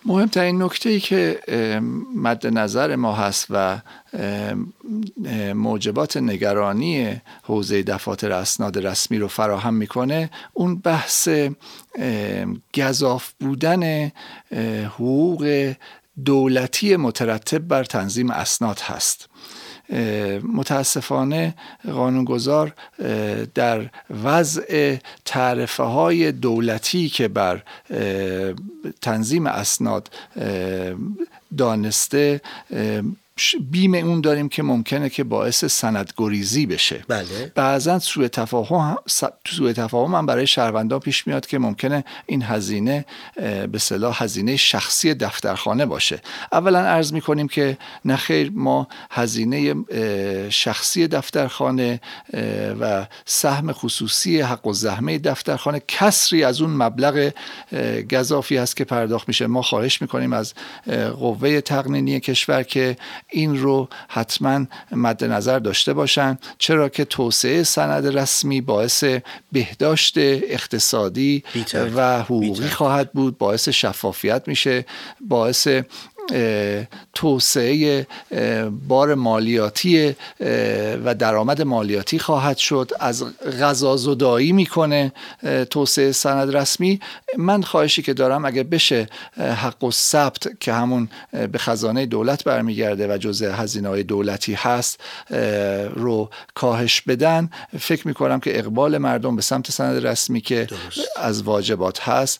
مهمترین نکته‌ای که مد نظر ما هست و موجبات نگرانی حوزه دفاتر اسناد رسمی رو فراهم میکنه، اون بحث گزاف بودن حقوق دولتی مترتب بر تنظیم اسناد هست. متاسفانه قانونگذار در وضع تعرفه های دولتی که بر تنظیم اسناد دانسته، بیم اون داریم که ممکنه که باعث سندگریزی بشه. بله. بعضا سوء تفاهم هم برای شهروندان پیش میاد که ممکنه این هزینه به اصطلاح هزینه شخصی دفترخانه باشه. اولا عرض میکنیم که نخیر، ما هزینه شخصی دفترخانه و سهم خصوصی حق الزحمه دفترخانه کسری از اون مبلغ گزافی هست که پرداخت میشه. ما خواهش میکنیم از قوه تقنینی کشور که این رو حتما مد نظر داشته باشن، چرا که توسعه سند رسمی باعث بهداشت اقتصادی و حقوقی خواهد بود، باعث شفافیت میشه، باعث توسعه بار مالیاتی و درآمد مالیاتی خواهد شد. از غذازدایی میکنه توسعه سند رسمی. من خواهشی که دارم اگه بشه حق الثبت که همون به خزانه دولت برمیگرده و جزء هزینه‌های دولتی هست رو کاهش بدن، فکر میکنم که اقبال مردم به سمت سند رسمی که از واجبات هست